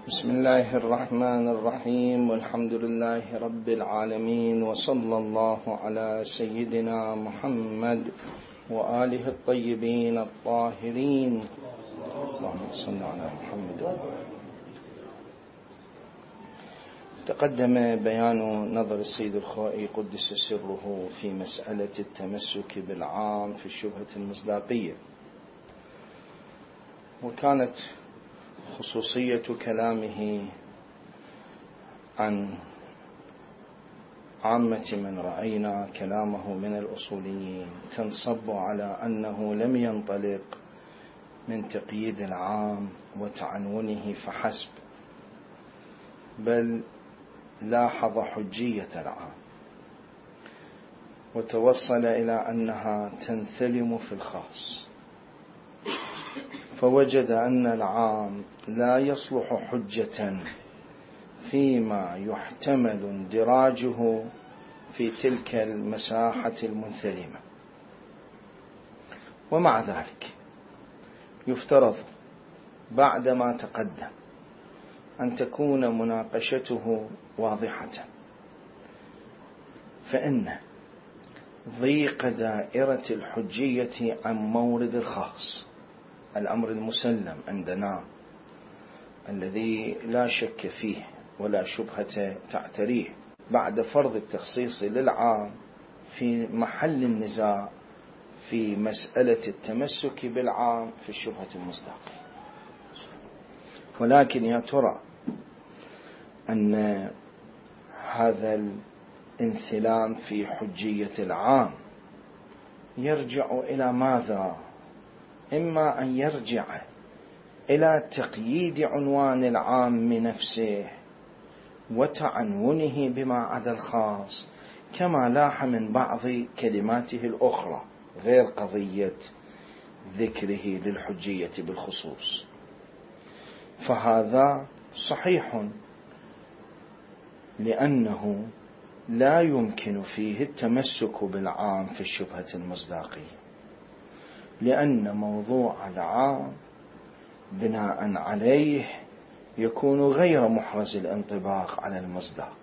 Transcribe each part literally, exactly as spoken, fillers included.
بسم الله الرحمن الرحيم، والحمد لله رب العالمين، وصلى الله على سيدنا محمد وآله الطيبين الطاهرين. اللهم صل على محمد. تقدم بيان نظر السيد الخوئي قدس سره في مسألة التمسك بالعام في الشبهة المصداقية، وكانت خصوصية كلامه عن عامة من رأينا كلامه من الأصوليين تنصب على أنه لم ينطلق من تقييد العام وتعنونه فحسب، بل لاحظ حجية العام وتوصل إلى أنها تنثلم في الخاص، فوجد أن العام لا يصلح حجة فيما يحتمل اندراجه في تلك المساحة المنثلمة. ومع ذلك يفترض بعدما تقدم أن تكون مناقشته واضحة، فإن ضيق دائرة الحجية عن مورد الخاص الأمر المسلم عندنا الذي لا شك فيه ولا شبهة تعتريه بعد فرض التخصيص للعام في محل النزاع في مسألة التمسك بالعام في الشبهة المصداقية. ولكن يا ترى أن هذا الانثلام في حجية العام يرجع إلى ماذا؟ إما أن يرجع إلى تقييد عنوان العام نفسه وتعنونه بما عدا الخاص، كما لاح من بعض كلماته الأخرى غير قضية ذكره للحجية بالخصوص، فهذا صحيح، لأنه لا يمكن فيه التمسك بالعام في الشبهة المصداقية، لأن موضوع العام بناء عليه يكون غير محرز الانطباق على المصداق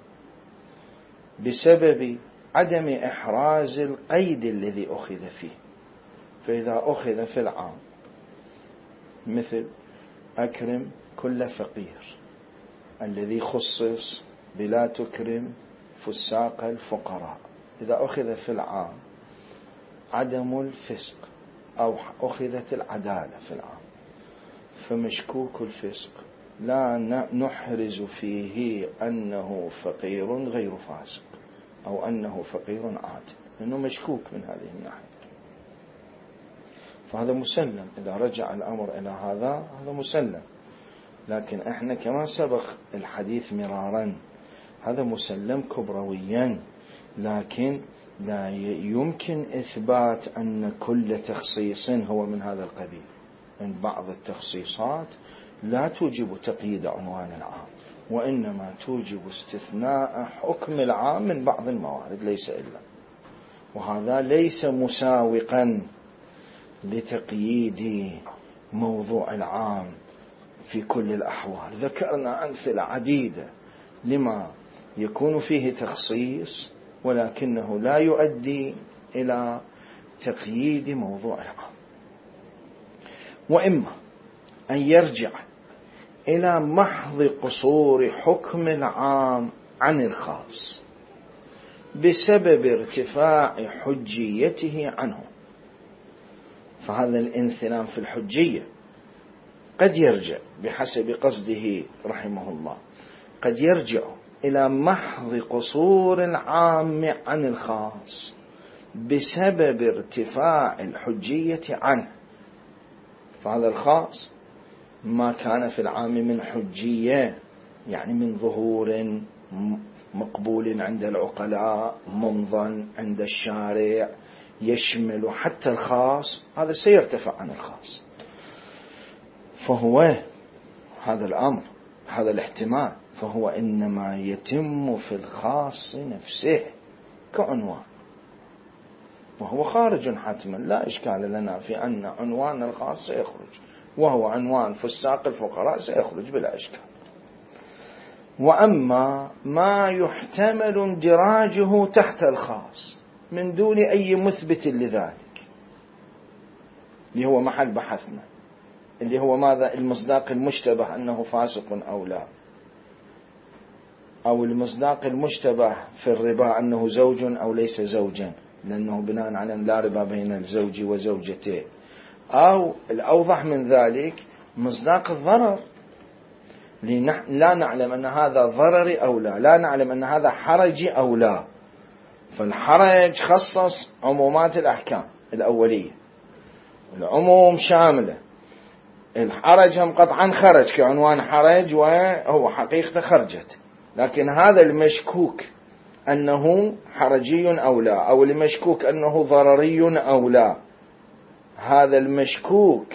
بسبب عدم إحراز القيد الذي أخذ فيه. فإذا أخذ في العام مثل أكرم كل فقير الذي خصص بلا تكرم فساق الفقراء، إذا أخذ في العام عدم الفسق أو أخذت العدالة في العام، فمشكوك الفسق لا نحرز فيه أنه فقير غير فاسق أو أنه فقير عادل، لأنه مشكوك من هذه الناحية، فهذا مسلم. إذا رجع الأمر إلى هذا هذا مسلم، لكن إحنا كما سبق الحديث مرارا هذا مسلم كبرويا، لكن لا يمكن إثبات أن كل تخصيص هو من هذا القبيل. من بعض التخصيصات لا توجب تقييد عنوان العام، وإنما توجب استثناء حكم العام من بعض الموارد ليس إلا، وهذا ليس مساوقا لتقييد موضوع العام في كل الأحوال. ذكرنا أمثلة عديدة لما يكون فيه تخصيص ولكنه لا يؤدي إلى تقييد موضوع العام. وإما أن يرجع إلى محض قصور حكم العام عن الخاص بسبب ارتفاع حجيته عنه، فهذا الانثلام في الحجية قد يرجع بحسب قصده رحمه الله، قد يرجع إلى محض قصور العام عن الخاص بسبب ارتفاع الحجية عنه، فهذا الخاص ما كان في العام من حجية، يعني من ظهور مقبول عند العقلاء ممضى عند الشارع يشمل حتى الخاص، هذا سيرتفع عن الخاص. فهو هذا الأمر هذا الاحتمال فهو إنما يتم في الخاص نفسه كعنوان، وهو خارج حتما، لا إشكال لنا في أن عنوان الخاص سيخرج، وهو عنوان فساق الفقراء سيخرج بلا إشكال. وأما ما يحتمل اندراجه تحت الخاص من دون أي مثبت لذلك، اللي هو محل بحثنا، اللي هو ماذا؟ المصداق المشتبه أنه فاسق أو لا، أو المصداق المشتبه في الربا أنه زوج أو ليس زوجا، لأنه بناء على لا ربا بين الزوج وزوجته، أو الأوضح من ذلك مصداق الضرر، لا نعلم أن هذا ضرري أو لا، لا نعلم أن هذا حرجي أو لا. فالحرج خصص عمومات الأحكام الأولية، العموم شاملة، الحرج هم قطعا خرج كعنوان حرج وهو حقيقة خرجت، لكن هذا المشكوك أنه حرجي أو لا، أو المشكوك أنه ضرري أو لا، هذا المشكوك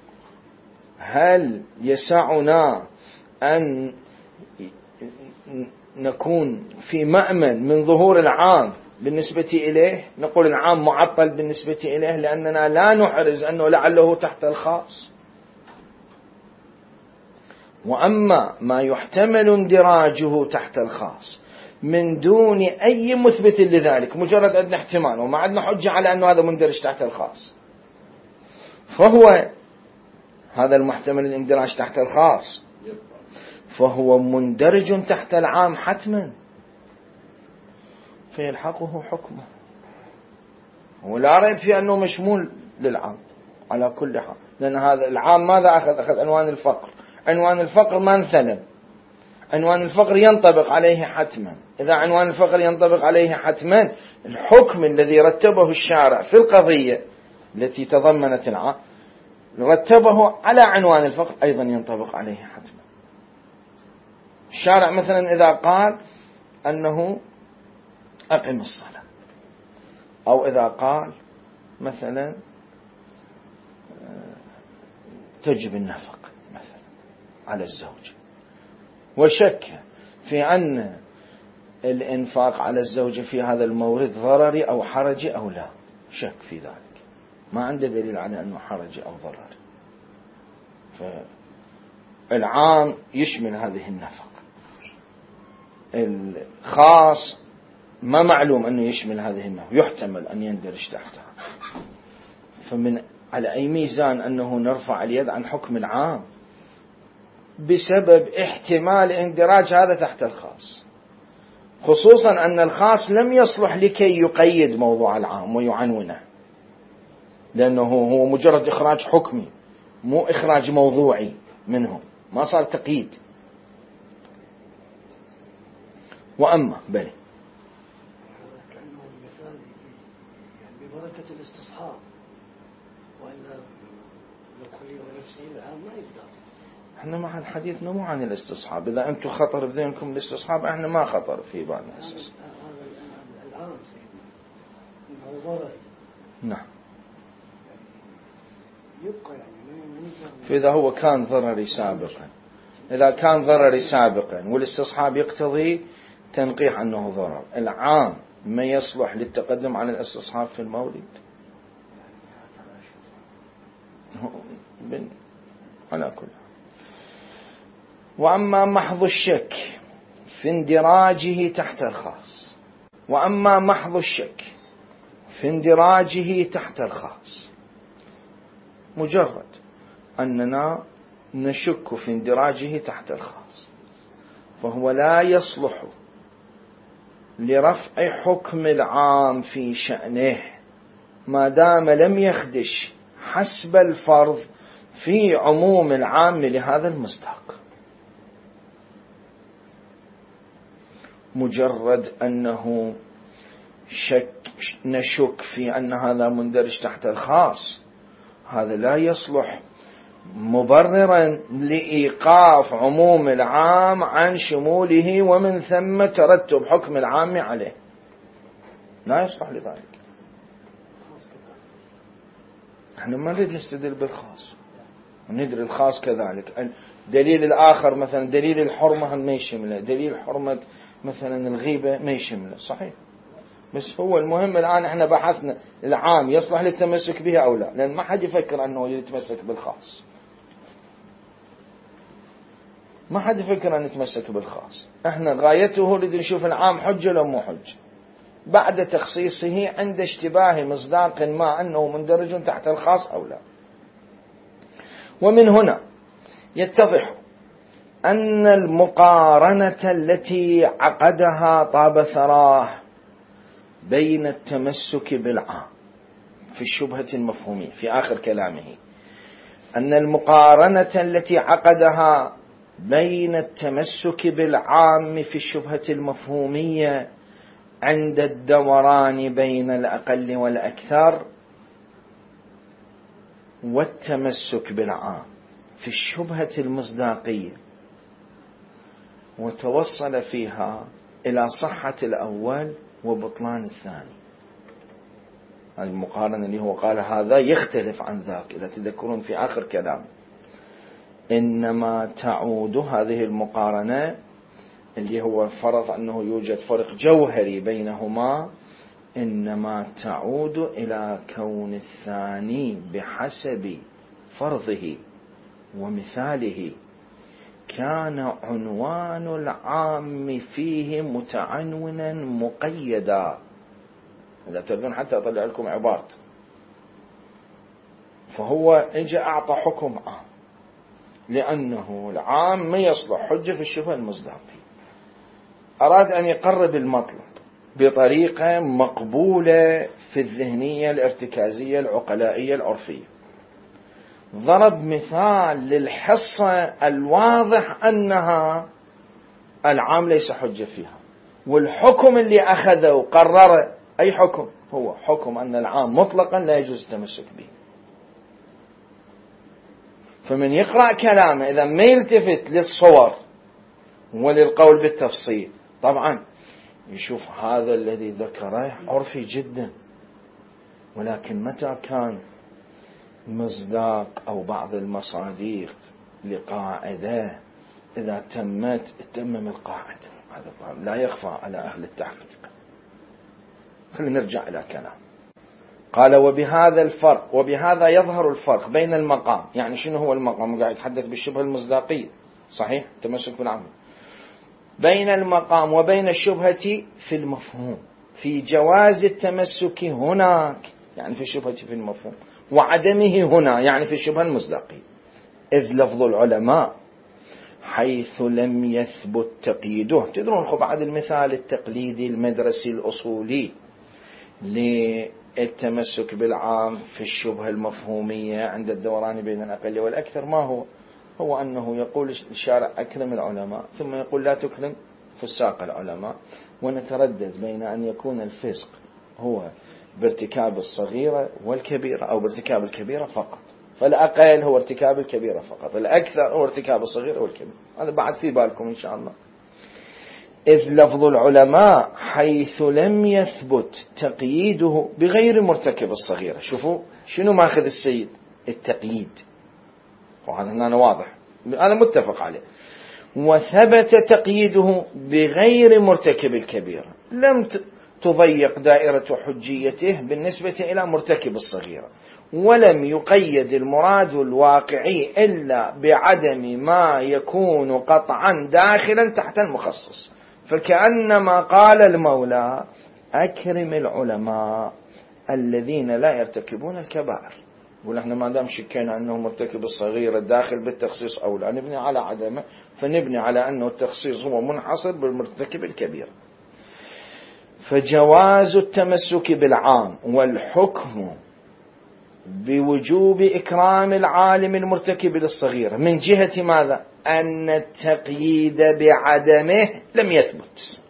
هل يسعنا أن نكون في مأمن من ظهور العام بالنسبة إليه؟ نقول العام معطل بالنسبة إليه لأننا لا نحرز أنه لعله تحت الخاص. وأما ما يحتمل اندراجه تحت الخاص من دون أي مثبت لذلك، مجرد عندنا احتمال وما عندنا حجة على أنه هذا مندرج تحت الخاص، فهو هذا المحتمل الاندراج تحت الخاص فهو مندرج تحت العام حتما، فيلحقه حكمه، ولا ريب في أنه مشمول للعام على كل حال، لأن هذا العام ماذا أخذ؟ أخذ عنوان الفقر، عنوان الفقر ما انثلم، عنوان الفقر ينطبق عليه حتما. إذا عنوان الفقر ينطبق عليه حتما، الحكم الذي رتبه الشارع في القضية التي تضمنت العام رتبه على عنوان الفقر أيضا ينطبق عليه حتما. الشارع مثلا إذا قال أنه أقم الصلاة، أو إذا قال مثلا تجب النفقة مثلا على الزوج، وشك في أن الإنفاق على الزوجة في هذا المورد ضرري أو حرجي أو لا، شك في ذلك، ما عنده دليل على أنه حرجي أو ضرري، فالعام يشمل هذه النفقة، الخاص ما معلوم أنه يشمل هذه النفقة، يحتمل أن يندرج تحتها. فمن على أي ميزان أنه نرفع اليد عن حكم العام بسبب احتمال اندراج هذا تحت الخاص، خصوصا أن الخاص لم يصلح لكي يقيد موضوع العام ويعنونه، لأنه هو مجرد إخراج حكمي مو إخراج موضوعي منه، ما صار تقييد. وأما بلي كأنه المثال يعني ببركة الاستصحاب، وإلا لكل ونفسه العام ما يقدر. احنا مع الحديث مو عن الاستصحاب، إذا أنتم خطر بذهنكم الاستصحاب احنا ما خطر في بالنا. هذا العام سيدنا إنه ضرري. نعم. يبقى يعني ما نقدر. فإذا هو كان ضرري سابقا، إذا كان ضرري سابقا والاستصحاب يقتضي تنقيح أنه ضرر، العام ما يصلح للتقدم عن الاستصحاب في المولد على كل. وأما محض الشك في اندراجه تحت الخاص، وأما محض الشك في اندراجه تحت الخاص، مجرد أننا نشك في اندراجه تحت الخاص، فهو لا يصلح لرفع حكم العام في شأنه ما دام لم يخدش حسب الفرض في عموم العام لهذا المصداق. مجرد أنه شك نشك في أن هذا مندرج تحت الخاص، هذا لا يصلح مبررا لإيقاف عموم العام عن شموله ومن ثم ترتب حكم العام عليه، لا يصلح لذلك. احنا ما نريد نستدل بالخاص، ندري الخاص كذلك. دليل الآخر مثلا دليل الحرمة ما يشمله، دليل حرمة مثلا الغيبة ما يشمله، صحيح، بس هو المهم الآن احنا بحثنا العام يصلح للتمسك به أو لا، لأن ما حد يفكر أنه يتمسك بالخاص، ما حد فكر أن نتمسك بالخاص. احنا غايته نريد نشوف العام حجة لو مو حجة بعد تخصيصه عند اشتباه مصداق ما أنه مندرج تحت الخاص أو لا. ومن هنا يتضح أن المقارنة التي عقدها طاب ثراه بين التمسك بالعام في الشبهة المفهومية في آخر كلامه، أن المقارنة التي عقدها بين التمسك بالعام في الشبهة المفهومية عند الدوران بين الأقل والأكثر والتمسك بالعام في الشبهة المصداقية، وتوصل فيها إلى صحة الأول وبطلان الثاني. المقارنة اللي هو قال هذا يختلف عن ذاك، إذا تذكرون في آخر كلام إنما تعود هذه المقارنة اللي هو فرض أنه يوجد فرق جوهري بينهما، إنما تعود إلى كون الثاني بحسب فرضه ومثاله كان عنوان العام فيه متعنونا مقيدا. إذا تريدون حتى أطلع لكم عبارة، فهو إجا أعطى حكم عام لأنه العام ما يصلح حجة في الشبهة المصداقية، أراد أن يقرب المطلب بطريقة مقبولة في الذهنية الارتكازية العقلائية العرفية. ضرب مثال للحصة الواضح أنها العام ليس حجة فيها، والحكم اللي أخذه وقرره أي حكم؟ هو حكم أن العام مطلقا لا يجوز التمسك به. فمن يقرأ كلامه إذا ما يلتفت للصور وللقول بالتفصيل طبعا يشوف هذا الذي ذكره عرفي جدا، ولكن متى كان مصداق أو بعض المصاديق لقاعدة إذا تمت تمم القاعدة، هذا لا يخفى على أهل التحقيق. خلينا نرجع إلى كلام. قال وبهذا الفرق وبهذا يظهر الفرق بين المقام، يعني شنو هو المقام؟ قاعد يتحدث بالشبهة المصداقية صحيح تمسك بالعام، بين المقام وبين الشبهة في المفهوم في جواز التمسك هناك يعني في الشبهة في المفهوم، وعدمه هنا يعني في الشبهة المصداقية. إذ لفظ العلماء حيث لم يثبت تقييده، تدرون خب بعد المثال التقليدي المدرسي الأصولي للتمسك بالعام في الشبهة المفهومية عند الدوران بين الأقل والأكثر ما هو؟ هو أنه يقول الشارع أكرم العلماء ثم يقول لا تكرم فساق العلماء، ونتردد بين أن يكون الفسق هو بارتكاب الصغيرة والكبيرة أو بارتكاب الكبيرة فقط، فالأقل هو ارتكاب الكبيرة فقط، الأكثر هو ارتكاب الصغيرة والكبيرة. هذا بعد في بالكم إن شاء الله. إذ لفظ العلماء حيث لم يثبت تقييده بغير مرتكب الصغيرة. شوفوا شنو ماخذ السيد التقييد، وهذا هنا واضح أنا متفق عليه. وثبت تقييده بغير مرتكب الكبيرة، لم تضيق دائرة حجيته بالنسبة إلى مرتكب الصغيرة، ولم يقيد المراد الواقعي إلا بعدم ما يكون قطعا داخلا تحت المخصص. فكأنما قال المولى أكرم العلماء الذين لا يرتكبون الكبائر، يقول احنا ما دام شكينا أنه مرتكب الصغير الداخل بالتخصيص أو لا نبني على عدمه، فنبني على أنه التخصيص هو منحصر بالمرتكب الكبير. فجواز التمسك بالعام والحكم بوجوب إكرام العالم المرتكب للصغيرة من جهة ماذا؟ أن التقييد بعدمه لم يثبت.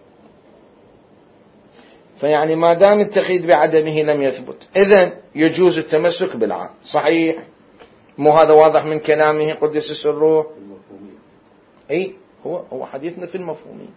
فيعني ما دام التقييد بعدمه لم يثبت إذن يجوز التمسك بالعام. صحيح؟ مو هذا واضح من كلامه قدس سره؟ أي هو هو حديثنا في المفهومين.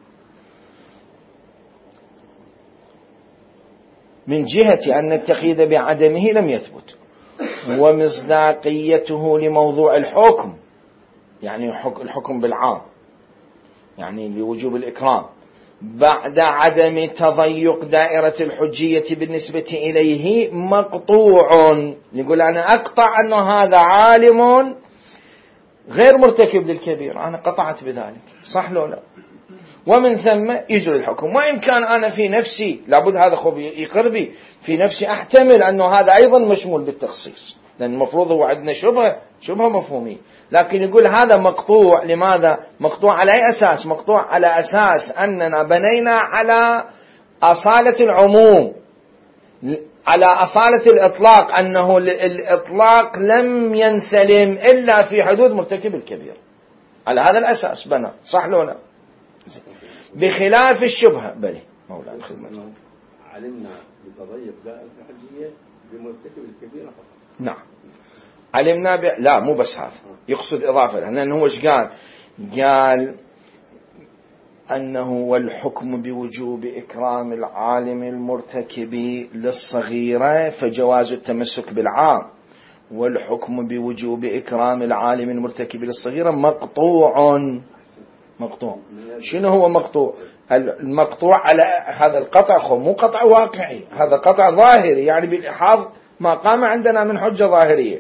من جهة أن التقييد بعدمه لم يثبت، ومصداقيته لموضوع الحكم يعني الحكم بالعام يعني لوجوب الإكرام بعد عدم تضيق دائرة الحجية بالنسبة إليه مقطوع. يقول أنا أقطع أن هذا عالم غير مرتكب للكبير، أنا قطعت بذلك، صح لو لا؟ ومن ثم يجري الحكم. وإن كان أنا في نفسي لابد هذا خب يقر بي في نفسي، أحتمل أنه هذا أيضا مشمول بالتخصيص، لأن المفروض هو عندنا شبهة شبهة مفهومية، لكن يقول هذا مقطوع. لماذا مقطوع؟ على أي أساس مقطوع؟ على أساس أننا بنينا على أصالة العموم، على أصالة الإطلاق، أنه الإطلاق لم ينسلم إلا في حدود مرتكب الكبير. على هذا الأساس بنى، صح لو لا؟ بخلاف الشبهة. بلي مولانا خدمته. علمنا بتضيق دائرة الحجية بمرتكب الكبير فقط. نعم علمنا ب... لا مو بس هذا، يقصد إضافة، لأنه هو ايش قال؟ قال أنه والحكم بوجوب إكرام العالم المرتكب للصغيرة فجواز التمسك بالعام، والحكم بوجوب إكرام العالم المرتكب للصغيرة مقطوع. مقطوع. شنو هو مقطوع؟ المقطوع على هذا القطع مو قطع واقعي، هذا قطع ظاهري، يعني بالإحاظ ما قام عندنا من حجة ظاهرية.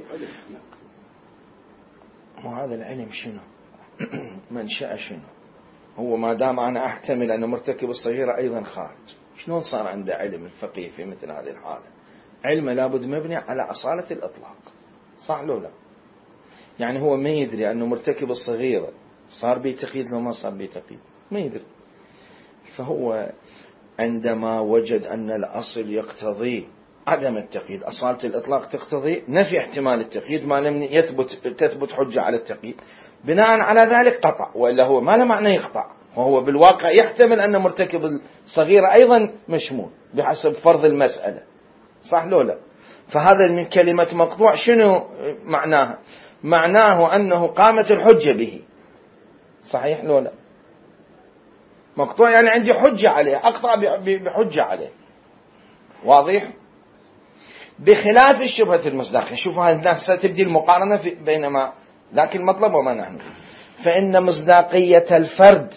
وهذا العلم شنو؟ منشأ شنو؟ هو ما دام أنا أحتمل أن مرتكب الصغيرة أيضا خارج، شلون صار عنده علم الفقيه في مثل هذه الحالة؟ علم لابد مبني على أصالة الإطلاق، صح لو لا؟ يعني هو ما يدري أنه مرتكب الصغيرة صار بيتقيد لو ما صار بيتقيد، ما يدري. فهو عندما وجد أن الأصل يقتضي عدم التقييد، أصالة الإطلاق تقتضي نفي احتمال التقييد ما لم يثبت تثبت حجة على التقييد، بناء على ذلك قطع، وإلا هو ما له معنى يقطع، وهو بالواقع يحتمل أن مرتكب الصغيرة أيضا مشمول بحسب فرض المسألة، صح لو لا؟ فهذا من كلمة مقطوع شنو معناها؟ معناه أنه قامت الحجة به، صحيح لو لا؟ مقطوع يعني عندي حجة عليه، أقطع بحجة عليه، واضح؟ بخلاف الشبهة المصداقية. شوفوا هذا ستبدي المقارنة في بينما ذاك المطلب وما نحن فيه. فإن مصداقية الفرد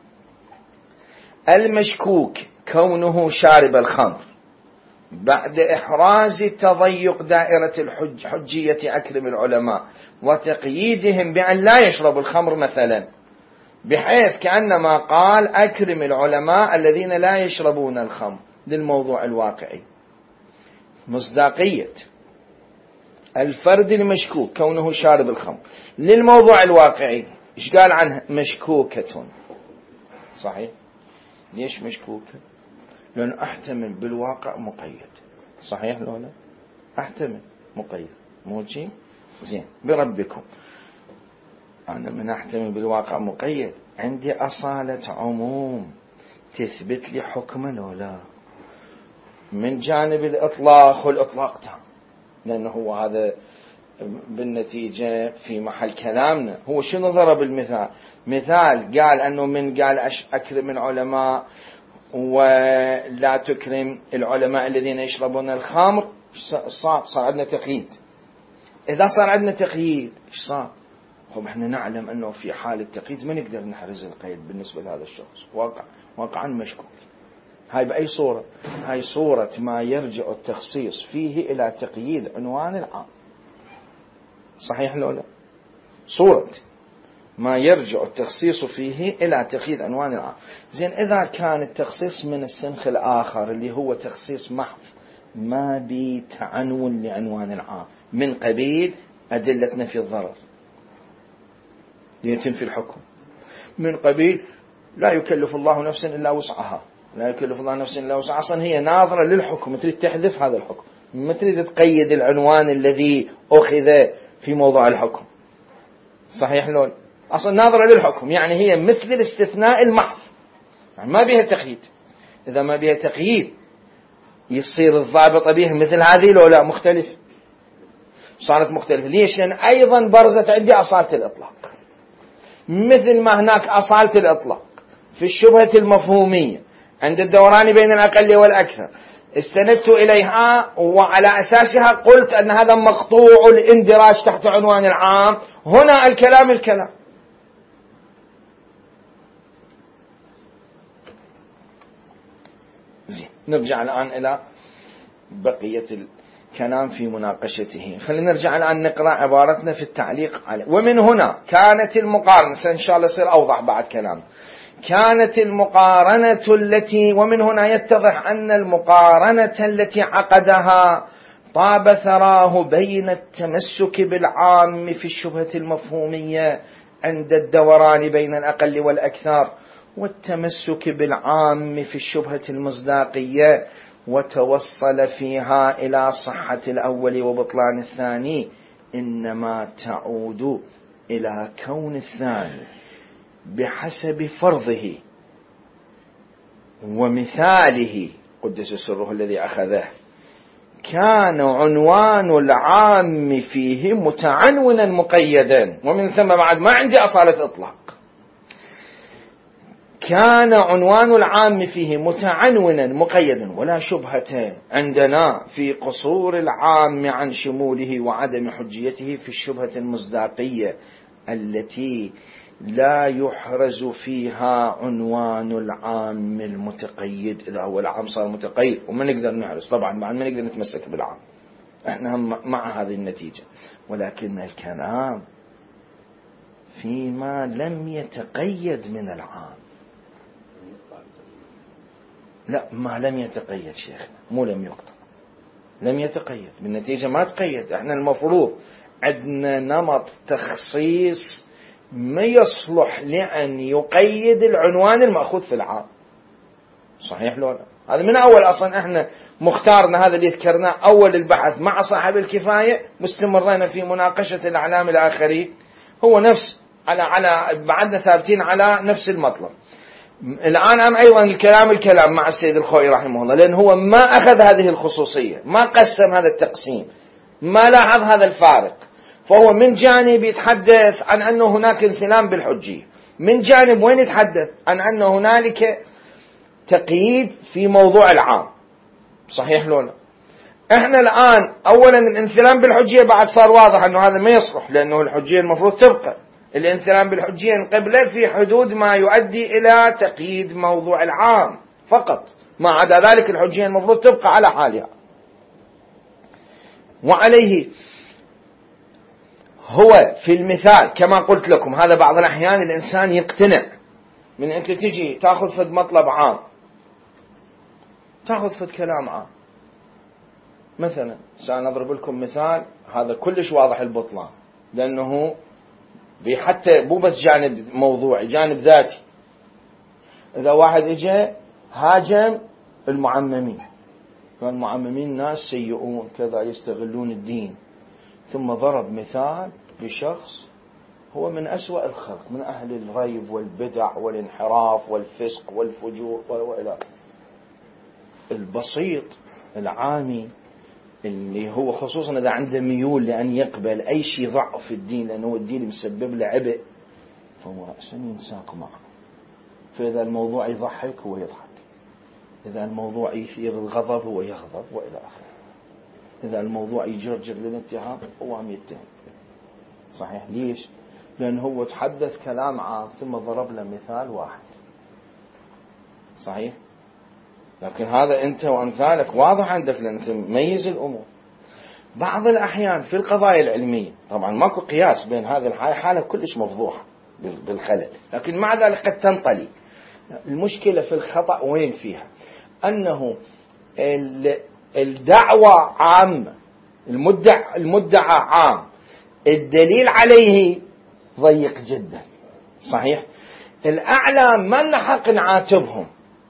المشكوك كونه شارب الخمر بعد إحراز تضيق دائرة الحج حجية أكرم العلماء وتقييدهم بأن لا يشرب الخمر مثلا، بحيث كأنما قال أكرم العلماء الذين لا يشربون الخمر للموضوع الواقعي. مصداقية الفرد المشكوك كونه شارب الخمر للموضوع الواقعي، إيش قال عنه؟ مشكوكة. صحيح؟ ليش مشكوكة؟ لأن أحتمل بالواقع مقيد، صحيح لو لا؟ أحتمل مقيد موجي زين بربكم. أنا من أحتمل بالواقع مقيد عندي أصالة عموم تثبت لي حكما لو لا؟ من جانب الإطلاق، والإطلاق تام، لأنه هو هذا بالنتيجة في محل كلامنا. هو شنو ضرب المثال؟ مثال قال أنه من قال أكرم العلماء ولا تكرم العلماء الذين يشربون الخمر، صار صار عندنا تقييد. إذا صار عندنا تقييد إيش صار؟ خب احنا نعلم أنه في حال التقييد ما نقدر نحرز القيد بالنسبة لهذا الشخص، واقع واقعا مشكوك. هاي بأي صورة؟ هاي صورة ما يرجع التخصيص فيه إلى تقييد عنوان العام، صحيح لو لا؟ صورة ما يرجع التخصيص فيه إلى تقييد عنوان العام. زين إذا كان التخصيص من السنخ الآخر اللي هو تخصيص محض ما بتعنون لعنوان العام من قبيل أدلة نفي الضرر ليتنفي الحكم، من قبيل لا يكلف الله نفسا إلا وسعها، لا يكلف الله نفسا إلا وسعها، أصلا هي ناظرة للحكم، تريد تحذف هذا الحكم، ما تريد تقيد العنوان الذي أخذ في موضوع الحكم، صحيح لون؟ أصلا ناظرة للحكم، يعني هي مثل الاستثناء المحض، يعني ما بها تقييد. إذا ما بها تقييد يصير الضابط بها مثل هذه لو لا؟ مختلف، صارت مختلفة. ليش؟ لأن أيضا برزت عندي أصالة الإطلاق، مثل ما هناك أصالة الإطلاق في الشبهة المفهومية عند الدوران بين الأقل والأكثر، استندت إليها وعلى أساسها قلت أن هذا مقطوع الاندراج تحت عنوان العام. هنا الكلام الكلام زين. نرجع الآن إلى بقية كلام في مناقشته. خلينا نرجع الآن نقرأ عبارتنا في التعليق عليه. ومن هنا كانت المقارنة، إن شاء الله يصير أوضح بعد كلام. كانت المقارنة التي، ومن هنا يتضح أن المقارنة التي عقدها طاب ثراه بين التمسك بالعام في الشبهة المفهومية عند الدوران بين الأقل والأكثر، والتمسك بالعام في الشبهة المصداقية، وتوصل فيها إلى صحة الأول وبطلان الثاني، إنما تعود إلى كون الثاني بحسب فرضه ومثاله قدس سره الذي أخذه كان عنوان العام فيه متعنونا مقيدا. ومن ثم بعد ما عندي أصالة إطلاق. كان عنوان العام فيه متعنونا مقيدا، ولا شبهة عندنا في قصور العام عن شموله وعدم حجيته في الشبهة المصداقية التي لا يحرز فيها عنوان العام المتقيد. إذا هو العام صار متقيد وما نقدر نحرز، طبعا ما نقدر نتمسك بالعام، احنا مع هذه النتيجة. ولكن الكلام فيما لم يتقيد من العام. لا، ما لم يتقيد شيخنا، مو لم يقطع، لم يتقيد بالنتيجة، ما تقيد. احنا المفروض عندنا نمط تخصيص ما يصلح لأن يقيد العنوان المأخوذ في العام. صحيح لو لا؟ هذا من أول أصلا احنا مختارنا هذا اللي ذكرناه أول البحث مع صاحب الكفاية، مستمرين في مناقشة الأعلام الآخرين، هو نفس على على بعدنا ثابتين على نفس المطلب. الآن أم أيضا الكلام الكلام مع السيد الخوئي رحمه الله، لأن هو ما أخذ هذه الخصوصية، ما قسم هذا التقسيم، ما لاحظ هذا الفارق. فهو من جانب يتحدث عن أنه هناك انثلام بالحجية، من جانب وين يتحدث عن أن هنالك تقييد في موضوع العام. صحيح لولا؟ احنا الآن أولا الانثلام بالحجية بعد صار واضح أنه هذا ما يصلح، لأنه الحجية المفروض تبقى. الانثلام بالحجية قبله في حدود ما يؤدي إلى تقييد موضوع العام فقط، ما عدا ذلك الحجية المفروض تبقى على حالها. وعليه هو في المثال كما قلت لكم، هذا بعض الأحيان الإنسان يقتنع من أنت تجي تأخذ فد مطلب عام، تأخذ فد كلام عام. مثلا سأضرب لكم مثال هذا كلش واضح البطلان، لأنه حتى مو بس جانب موضوعي، جانب ذاتي. إذا واحد إجا هاجم المعممين، فالمعممين ناس سيئون كذا يستغلون الدين، ثم ضرب مثال بشخص هو من أسوأ الخلق، من أهل الريب والبدع والانحراف والفسق والفجور وإلى البسيط العامي اللي هو خصوصا إذا عنده ميول لأن يقبل أي شيء ضعف في الدين لأنه الدين مسبب له عبء، فهو رأسا ينساق معه. فإذا الموضوع يضحك هو يضحك، إذا الموضوع يثير الغضب هو يغضب وإلى آخره، إذا الموضوع يجرجر للاتهام هو عم يتهم. صحيح؟ ليش؟ لأنه هو تحدث كلام عام ثم ضرب له مثال واحد. صحيح؟ لكن هذا أنت وأمثالك واضح عندك لأن أنت مميز الأمور. بعض الأحيان في القضايا العلمية طبعا ماكو قياس بين هذه الحالة، حالة كلش مفضوحة بالخلل، لكن مع ذلك قد تنطلي. المشكلة في الخطأ وين فيها؟ أنه الدعوة عامة، المدع المدعى عام، الدليل عليه ضيق جدا. صحيح؟ الأعلام ما نحق نعاتبهم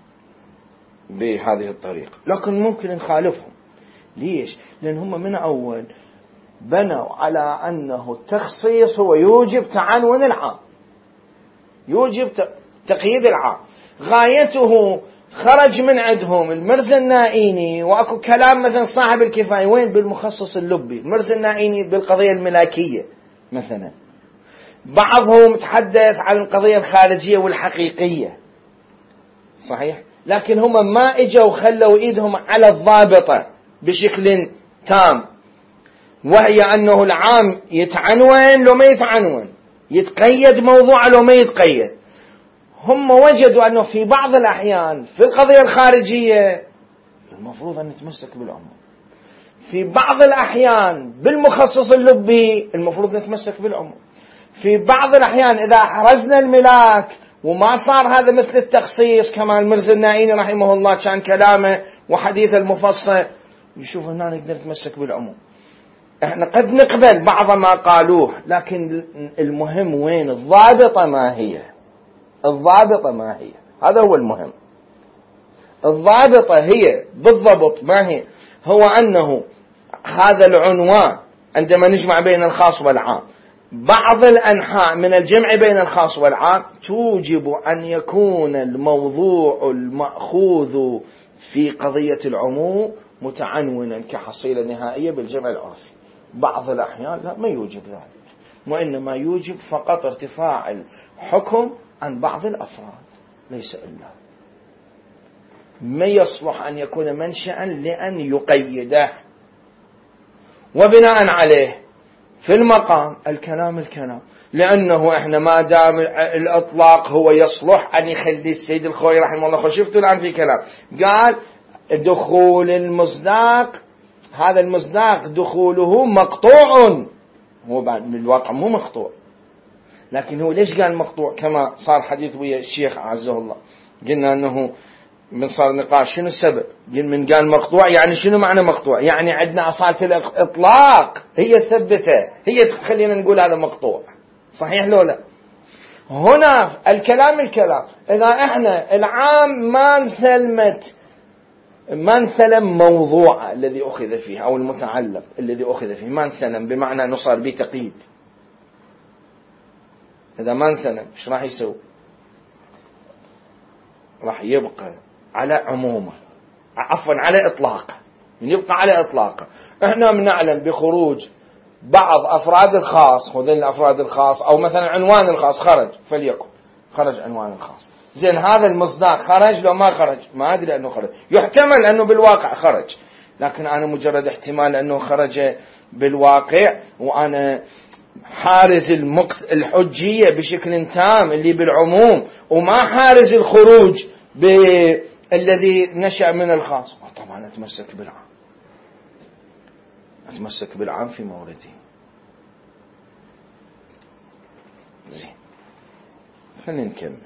بهذه الطريقة، لكن ممكن نخالفهم. ليش؟ لأن هم من أول بنوا على أنه التخصيص هو يوجب تعنون العام، يوجب تقييد العام. غايته خرج من عندهم المرزا النائيني، وأكو كلام مثلا صاحب الكفاية وين بالمخصص اللبي، المرزا النائيني بالقضية الملاكية مثلا، بعضهم تحدث عن القضية الخارجية والحقيقية. صحيح؟ لكن هم ما اجوا خلوا ايدهم على الضابطة بشكل تام، وهي انه العام يتعنون لو ما يتعنون، يتقيد موضوع لو ما يتقيد. هم وجدوا انه في بعض الاحيان في القضية الخارجية المفروض ان نتمسك بالعموم، في بعض الأحيان بالمخصص اللبي المفروض نتمسك بالعموم. في بعض الأحيان إذا أحرزنا الملاك وما صار هذا مثل التخصيص كما المرزا النائيني رحمه الله كان كلامه وحديث المفصل، يشوف هنا نقدر نتمسك بالعموم. احنا قد نقبل بعض ما قالوه، لكن المهم وين الضابطة ما هي، الضابطة ما هي، هذا هو المهم. الضابطة هي بالضبط ما هي، هو أنه هذا العنوان عندما نجمع بين الخاص والعام، بعض الأنحاء من الجمع بين الخاص والعام توجب أن يكون الموضوع المأخوذ في قضية العموم متعنونا كحصيلة نهائية بالجمع العرفي. بعض الأحيان لا، ما يوجب ذلك، وإنما يوجب فقط ارتفاع الحكم عن بعض الأفراد، ليس إلا ما يصلح أن يكون منشأ لأن يقيده. وبناء عليه في المقام الكلام الكلام، لأنه إحنا ما دام الإطلاق هو يصلح أن يخلي السيد الخوي رحمه الله، شفتوا الآن في كلام قال دخول المصداق، هذا المصداق دخوله مقطوع، هو بعد من الواقع مو مقطوع، لكن هو ليش قال مقطوع؟ كما صار حديث ويا الشيخ عزه الله، قلنا أنه من صار نقاش شنو السبب، من قال مقطوع يعني شنو معنى مقطوع؟ يعني عندنا أصالة الإطلاق هي ثبته، هي تخلينا نقول هذا مقطوع، صحيح لو لا؟ هنا الكلام الكلام إذا إحنا العام ما انثلمت ما انثلم موضوع الذي أخذ فيه أو المتعلق الذي أخذ فيه، ما انثلم بمعنى أنه صار به تقييد. إذا ما انثلم إيش راح يسوي؟ راح يبقى على عمومه، عفوا على إطلاقه، يبقى على إطلاقه. إحنا بنعلم بخروج بعض أفراد الخاص، خذين الأفراد الخاص أو مثلا عنوان الخاص خرج، فليكن خرج عنوان الخاص، زين هذا المصداق خرج لو ما خرج ما أدري أنه خرج، يحتمل أنه بالواقع خرج، لكن أنا مجرد احتمال أنه خرج بالواقع وأنا حارز المقت الحجية بشكل تام اللي بالعموم، وما حارز الخروج بالذي نشأ من الخاص، طبعا أتمسك بالعام، أتمسك بالعام في مورده. زين خلينا نكمل.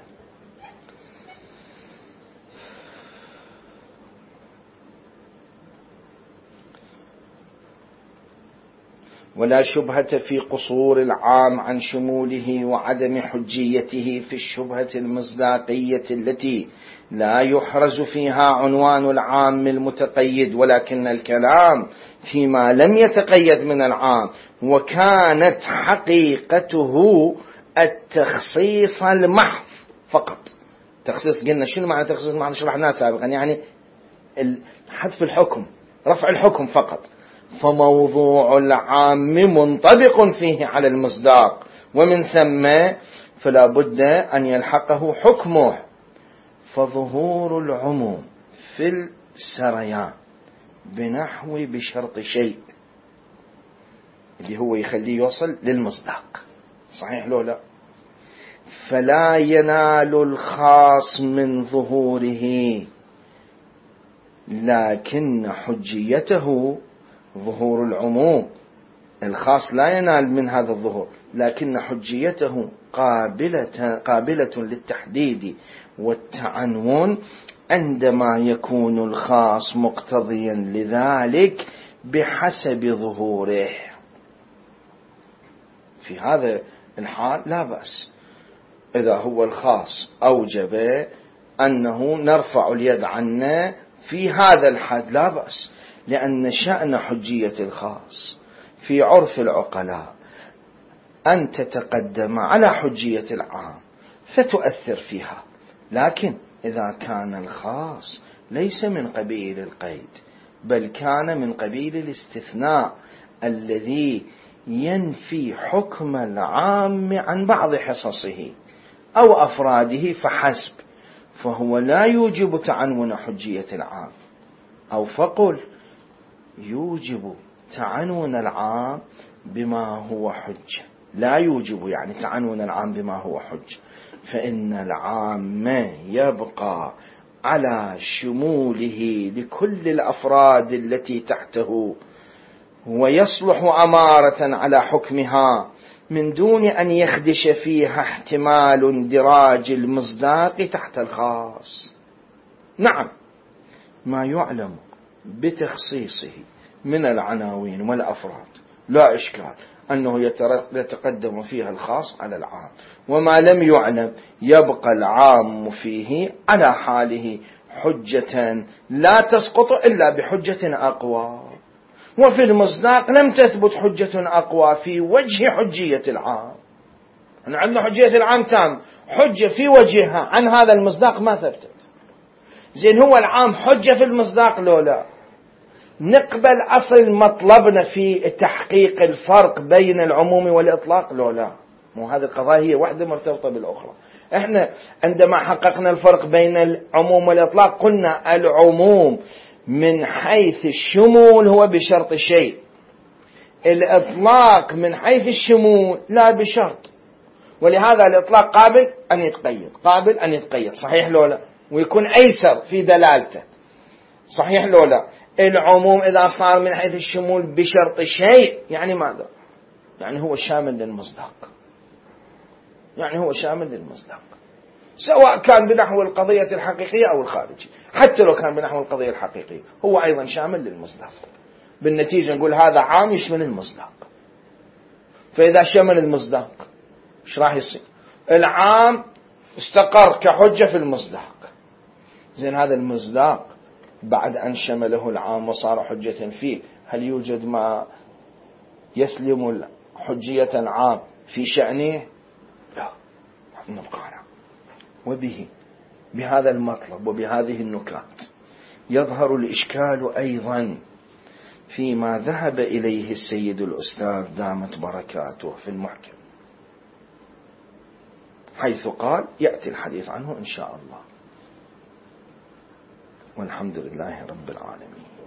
ولا شبهة في قصور العام عن شموله وعدم حجيته في الشبهة المصداقية التي لا يحرز فيها عنوان العام المتقيد، ولكن الكلام فيما لم يتقيد من العام وكانت حقيقته التخصيص المحض فقط. تخصيص قلنا شنو معنى تخصيص المحض؟ شرحناه سابقا، يعني حذف الحكم، رفع الحكم فقط. فموضوع العام منطبق فيه على المصداق، ومن ثم فلا بد أن يلحقه حكمه. فظهور العموم في السريان بنحو بشرط شيء اللي هو يخليه يوصل للمصداق، صحيح لو لا؟ فلا ينال الخاص من ظهوره، لكن حجيته ظهور العموم. الخاص لا ينال من هذا الظهور، لكن حجيته قابلة, قابلة للتحديد والتعنون عندما يكون الخاص مقتضيا لذلك بحسب ظهوره. في هذا الحال لا بأس، إذا هو الخاص أوجب أنه نرفع اليد عنا في هذا الحد لا بأس، لأن شأن حجية الخاص في عرف العقلاء أن تتقدم على حجية العام فتؤثر فيها. لكن إذا كان الخاص ليس من قبيل القيد بل كان من قبيل الاستثناء الذي ينفي حكم العام عن بعض حصصه أو أفراده فحسب، فهو لا يوجب تعنون حجية العام، أو فقل يوجب تعنون العام بما هو حجة، لا يوجب يعني تعنون العام بما هو حجة، فإن العام يبقى على شموله لكل الأفراد التي تحته ويصلح أمارة على حكمها من دون أن يخدش فيها احتمال اندراج المصداق تحت الخاص. نعم، ما يعلم بتخصيصه من العناوين والأفراد لا إشكال أنه يتقدم فيها الخاص على العام، وما لم يعلم يبقى العام فيه على حاله حجة لا تسقط إلا بحجة أقوى. وفي المصداق لم تثبت حجة أقوى في وجه حجية العام. أنا عندنا حجية العام تام، حجة في وجهها عن هذا المصداق ما ثبتت. زين، هو العام حجة في المصداق لو لا؟ نقبل أصل مطلبنا في تحقيق الفرق بين العموم والإطلاق لو لا؟ مو هذه القضايا هي واحدة مرتبطة بالأخرى. احنا عندما حققنا الفرق بين العموم والإطلاق قلنا العموم من حيث الشمول هو بشرط شيء، الإطلاق من حيث الشمول لا بشرط، ولهذا الإطلاق قابل أن يتقيد، قابل أن يتقيد، صحيح لو لا؟ ويكون أيسر في دلالته، صحيح لو لا؟ العموم إذا صار من حيث الشمول بشرط شيء يعني ماذا؟ يعني هو شامل للمصداق، يعني هو شامل للمصداق، سواء كان بنحو القضية الحقيقية أو الخارجية. حتى لو كان بنحو القضية الحقيقية هو أيضا شامل للمصداق. بالنتيجة نقول هذا عام يشمل المصداق. فإذا شمل المصداق إيش راح يصير؟ العام استقر كحجة في المصداق. زين، هذا المصداق بعد أن شمله العام وصار حجة فيه، هل يوجد ما يسلم حجية العام في شأنه؟ لا، نبقى على. وبه بهذا المطلب وبهذه النكات يظهر الإشكال أيضا فيما ذهب إليه السيد الأستاذ دامت بركاته في المحكم، حيث قال يأتي الحديث عنه إن شاء الله. والحمد لله رب العالمين.